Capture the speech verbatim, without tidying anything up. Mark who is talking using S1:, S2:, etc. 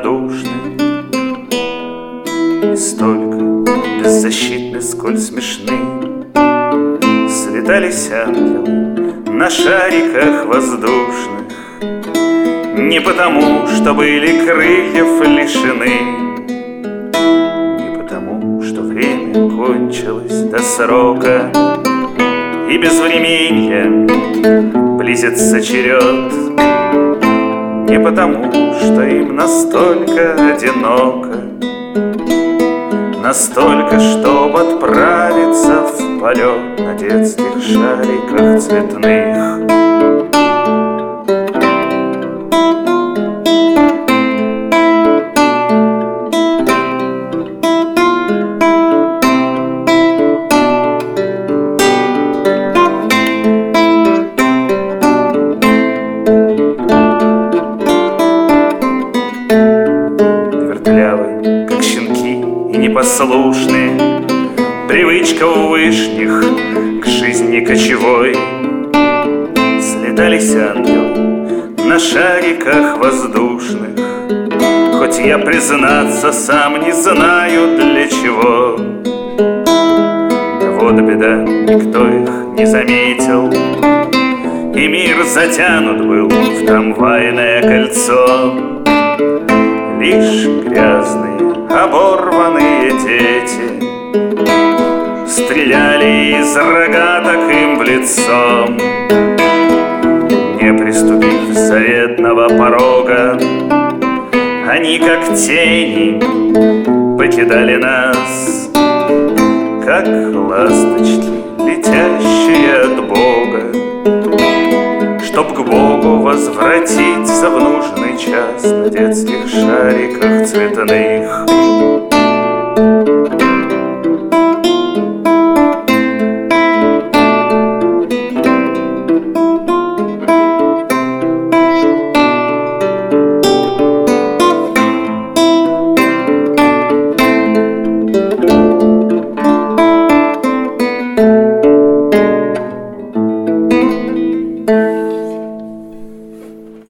S1: равнодушны, и столько беззащитны, сколь смешны. Слетались ангелы на шариках воздушных, не потому, что были крыльев лишены, не потому, что время кончилось до срока, и безвременья близится черед, не потому, что им настолько одиноко, настолько, чтоб отправиться в полет на детских шариках цветных. Вертлявы, как щенки, и непослушные, привычка у вышних к жизни кочевой. Слетались ангелы на шариках воздушных, хоть я, признаться, сам не знаю для чего. Да вот беда, никто их не заметил, и мир затянут был в трамвайное кольцо. Лишь грязные, оборванные дети стреляли из рогаток им в лицо. Не приступив заветного порога, они, как тени, покидали нас, как ласточки, летящие от Бога, чтоб к Богу возвратиться в нужный час на детских шариках цветных.